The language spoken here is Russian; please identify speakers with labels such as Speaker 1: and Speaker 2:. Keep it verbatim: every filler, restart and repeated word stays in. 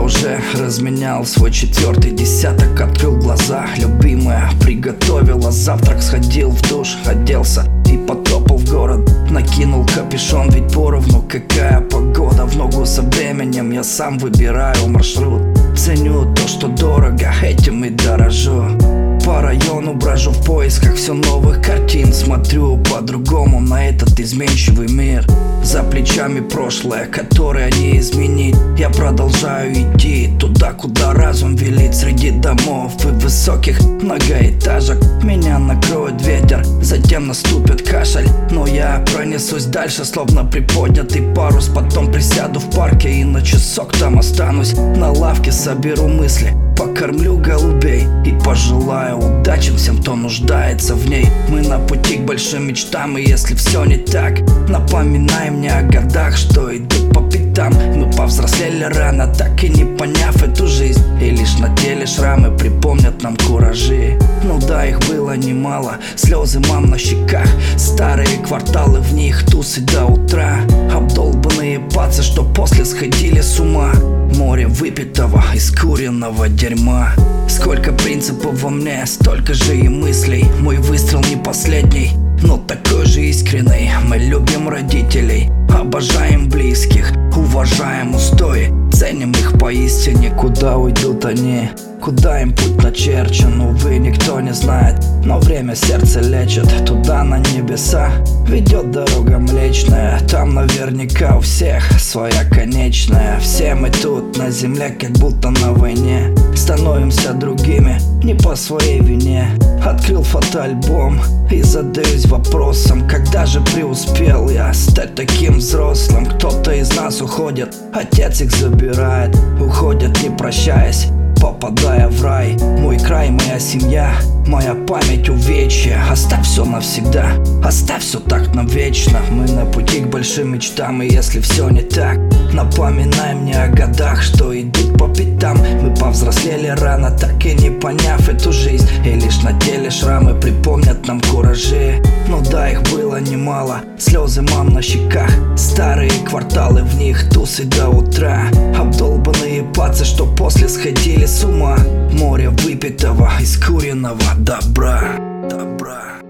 Speaker 1: уже разменял свой четвертый десяток. Открыл глаза, любимая приготовила завтрак. Сходил в душ, оделся и потопал в город. Накинул капюшон, ведь поровну какая погода. В ногу со временем я сам выбираю маршрут. Ценю то, что дорого, этим и дорожу. По району брожу в поисках все новых картин. Смотрю по-другому на этот изменчивый мир. За плечами прошлое, которое не изменить. Я продолжаю идти туда, куда разум велит. Среди домов и высоких многоэтажек меня накроет ветер, затем наступит кашель. Но я пронесусь дальше, словно приподнятый парус. Потом присяду в парке и на часок там останусь. На лавке соберу мысли, покормлю голубей и пожелаю удачи всем, кто нуждается в ней. Мы на пути к большим мечтам, и если все не так, напоминай мне о годах, что идут по пятам. Мы повзрослели рано, так и не поняв эту жизнь, и лишь на теле шрамы припомнят нам куражи. Ну да, их было немало, слезы мам на щеках. Старые кварталы, в них тусы до утра. Обдолбанные пацы, что после сходили с ума. Море выпитого, искуренного дерьма. Сколько принципов во мне, столько же и мыслей. Мой выстрел не последний, но такой же искренний. Мы любим родителей, обожаем близких, уважаем устои, ценим их поистине. Куда уйдут они, куда им путь начерчен, увы, никто не знает. Но время сердце лечит, туда на небеса ведет дорога млечная. Там наверняка у всех своя конечная. Все мы тут на земле, как будто на войне. Становимся другими, не по своей вине. Открыл фотоальбом и задаюсь вопросом, когда же преуспел я стать таким взрослым. Кто-то из нас уходит, отец их забирает. Уходят не прощаясь, попадая в рай. Мой край, моя семья, моя память, увечья. Оставь все навсегда, оставь все так навечно. Мы на пути к большим мечтам, и если все не так, напоминай мне о годах, что идут по пятам. Мы повзрослели рано, так и не поняв эту жизнь, и лишь на теле шрамы припомнят нам куражи. Ну да, их было немало, слезы мам на щеках. Старые кварталы, в них тусы до утра. Обдолбанные пацы, что после сходили с ума. Море выпитого, искуренного добра, добра.